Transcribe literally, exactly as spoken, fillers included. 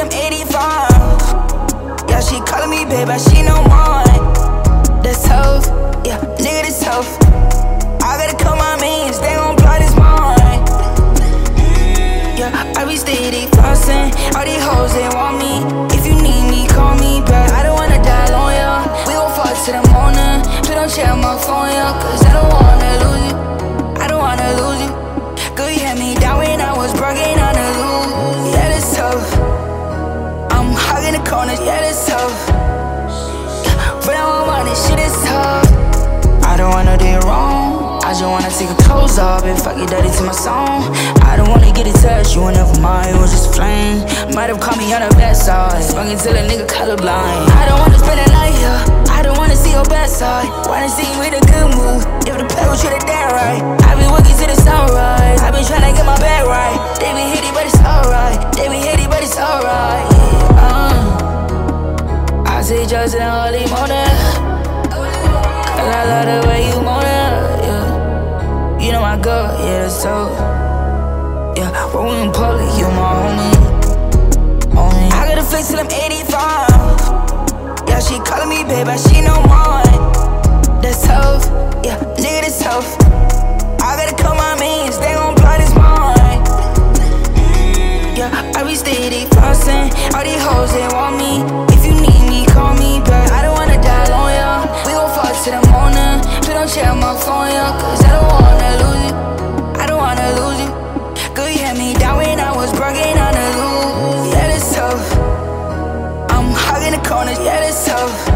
I'm eighty-five. Yeah, she calling me babe, but she know mine. That's tough, yeah, nigga, that's tough. I gotta cut my means, they gon' block this mine. Yeah, I be steady flossing. All these hoes, they want me. If you need me, call me back. I don't wanna die alone, yeah. We gon' fuck to the morning. Please don't check my phone, yeah. Cause I don't wanna lose you. I don't wanna lose you. Girl, you had me down when I was broken on the loose. Yeah, that's tough. I'm hugging the corners, yeah, that's tough. But I don't want this shit, is tough. I don't wanna do it wrong. I just wanna take her clothes off and fuck it dirty to my song. I don't wanna get it touched, you were never mine, it was just flame. Might have caught me on the bad side, fucking till a nigga colorblind. I don't wanna spend the night here, I don't wanna see your bad side. Wanna see you in a good mood, if the pedal treat it that right. I been working to the sunrise, I been tryna get my bag right. They been hitty but it's alright, they been hitty but it's alright. Yeah, uh. I say just in the early morning, cause I love the way you moan it, yeah. You know my girl, yeah, that's tough. Yeah, when we in public, you my homie, homie. I got a flex till I'm eighty-five. Yeah, she calling me babe, but she know mine. That's tough, yeah, nigga, that's tough. I gotta cut my means, they gon' block this mine. Yeah, I be steady flossing. All these hoes, they want me. If you need me, call me back. I don't wanna die alone, yeah. We gon' fuck to the morning. Please don't check my phone, yeah. Cause I don't wanna lose you. I don't wanna lose you. Girl, you had me down when I was broken on the loose. Yeah, that's tough. I'm hugging the corners, yeah, that's tough.